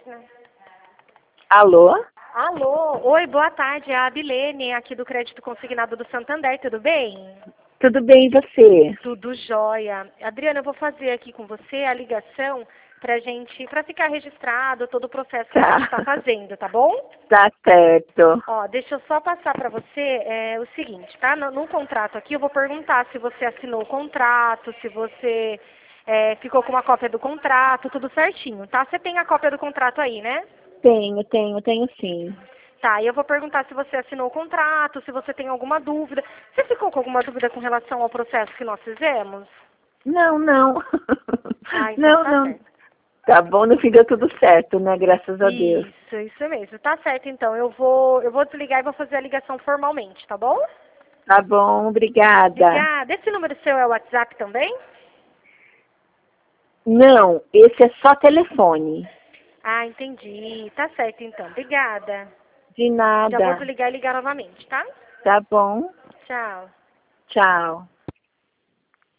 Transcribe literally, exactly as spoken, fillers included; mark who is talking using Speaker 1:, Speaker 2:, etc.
Speaker 1: né?
Speaker 2: Alô?
Speaker 1: Alô, oi, boa tarde, é a Abilene, aqui do Crédito Consignado do Santander, tudo bem?
Speaker 2: Tudo bem, e você?
Speaker 1: Tudo jóia. Adriana, eu vou fazer aqui com você a ligação pra gente, pra ficar registrado todo o processo que
Speaker 2: Tá.
Speaker 1: a gente está fazendo, tá bom?
Speaker 2: Tá certo.
Speaker 1: Ó, deixa eu só passar para você é, o seguinte, tá? No, no contrato aqui eu vou perguntar se você assinou o contrato, se você é, ficou com uma cópia do contrato, tudo certinho, tá? Você tem a cópia do contrato aí, né?
Speaker 2: Tenho, tenho, tenho sim.
Speaker 1: Tá, e eu vou perguntar se você assinou o contrato, se você tem alguma dúvida. Você ficou com alguma dúvida com relação ao processo que nós fizemos?
Speaker 2: Não, não.
Speaker 1: Ah, então
Speaker 2: Não,
Speaker 1: tá
Speaker 2: não.
Speaker 1: certo.
Speaker 2: Tá bom, no fim deu tudo certo, né? Graças a Deus.
Speaker 1: Isso, isso mesmo. Tá certo, então. Eu vou, eu vou desligar e vou fazer a ligação formalmente, tá bom?
Speaker 2: Tá bom, obrigada.
Speaker 1: Obrigada. Esse número seu é o WhatsApp também?
Speaker 2: Não, esse é só telefone.
Speaker 1: Ah, entendi. Tá certo, então. Obrigada.
Speaker 2: De
Speaker 1: Já vou
Speaker 2: nada.
Speaker 1: desligar e ligar novamente, tá?
Speaker 2: Tá bom.
Speaker 1: Tchau.
Speaker 2: Tchau.